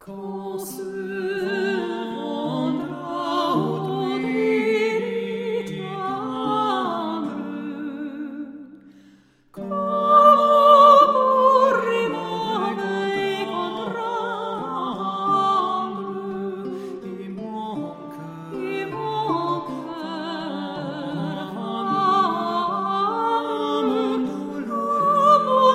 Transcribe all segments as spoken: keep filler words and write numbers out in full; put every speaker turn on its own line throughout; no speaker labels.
Quand se vendra autour tendre, comment pourrez-vous comprendre, et mon cœur, et mon cœur, âme douloureuse,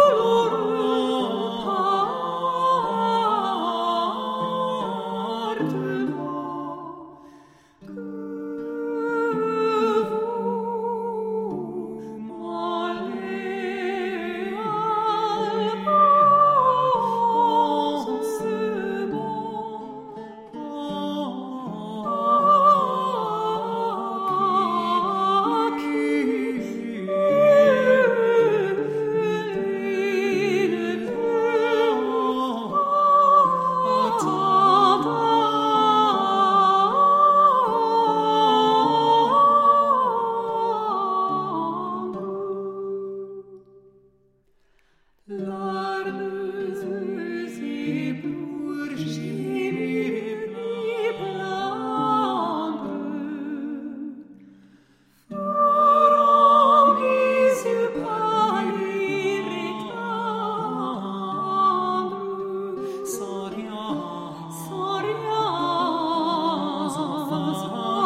larmes et pour gémir et plaindre, feront mes yeux pâlir et tendre, sans rien, sans rien, sans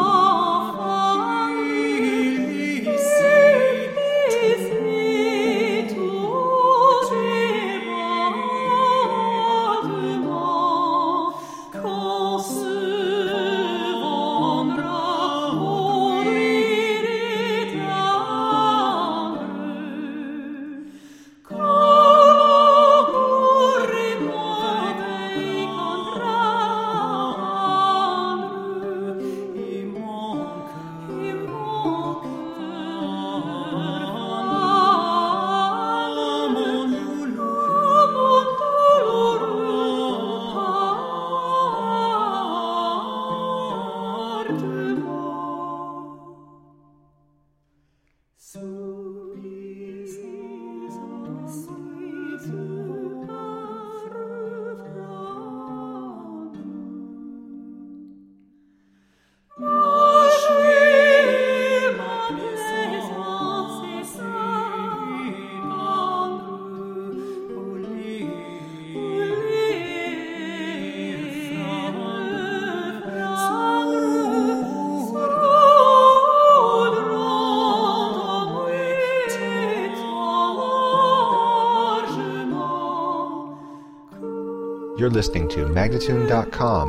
You're listening to Magnatune dot com.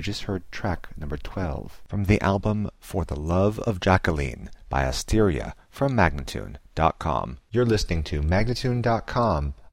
just heard track number twelve from the album For the Love of Jacqueline by Asteria from Magnatune dot com. You're listening to Magnatune dot com,